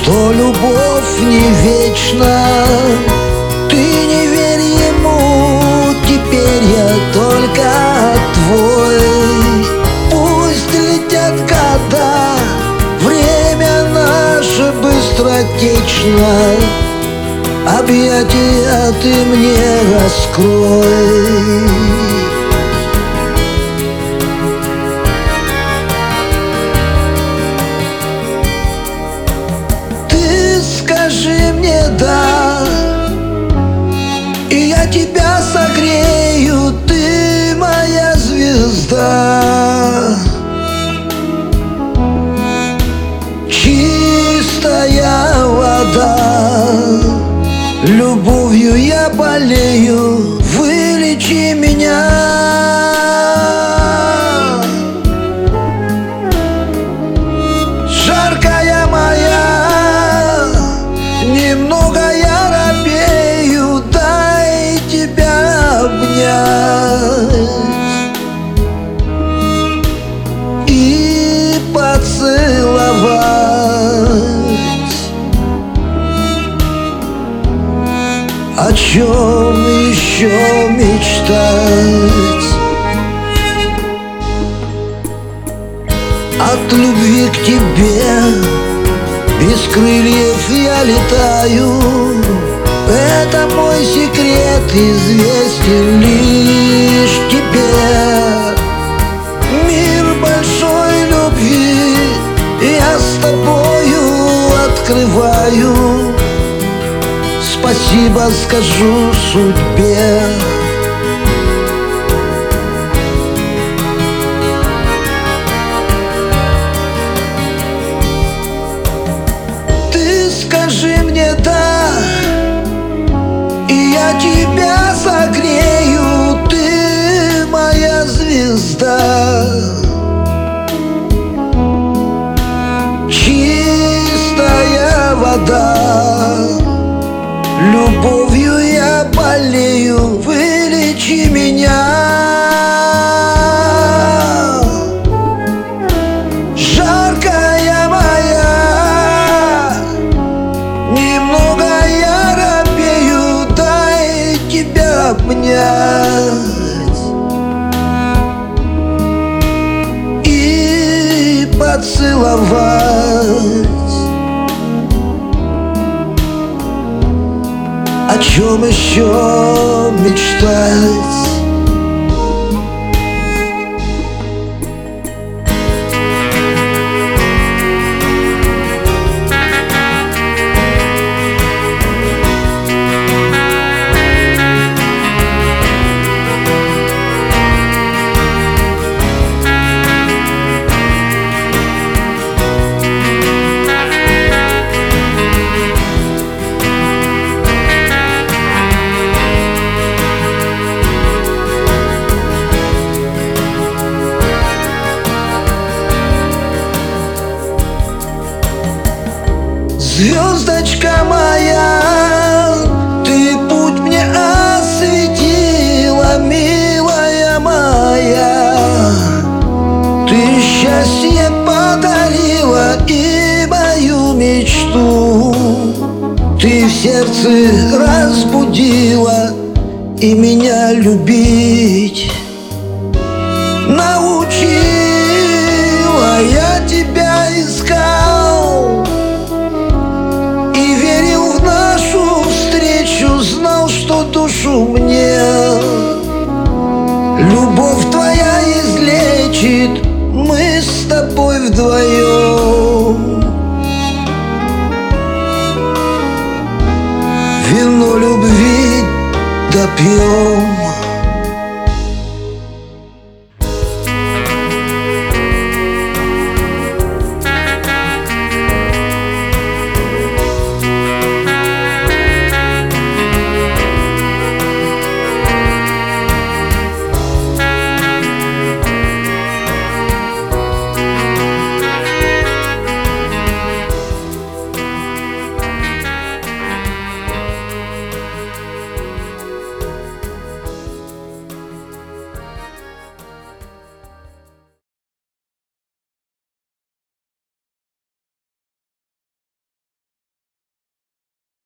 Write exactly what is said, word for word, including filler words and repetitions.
что любовь не вечна. Ты не верь ему, теперь я только твой. Пусть летят года, время наше быстротечно, объятия ты мне раскрой. Скажи мне «да», и я тебя согрею, ты моя звезда. Чистая вода, любовью я болею, вылечи меня. Жаркая моя, немного я робею, дай тебя обнять и поцеловать. О чем еще мечтать? От любви к тебе без крыльев я летаю. Это мой секрет, известен лишь тебе. Мир большой любви я с тобою открываю. Спасибо скажу судьбе. Скажи мне «да», и я тебя согрею, ты моя звезда. Чистая вода, любовью я болею, вылечи меня. Жаркая моя, немного я робею, дай тебя обнять и поцеловать. О чем еще мечтать? Звездочка моя, ты путь мне осветила, милая моя. Ты счастье подарила и мою мечту. Ты в сердце разбудила и меня любить научила. Я тебя искал и верил в нашу встречу, знал, что душу мне любовь твоя излечит. Мы с тобой вдвоем вино любви допьем.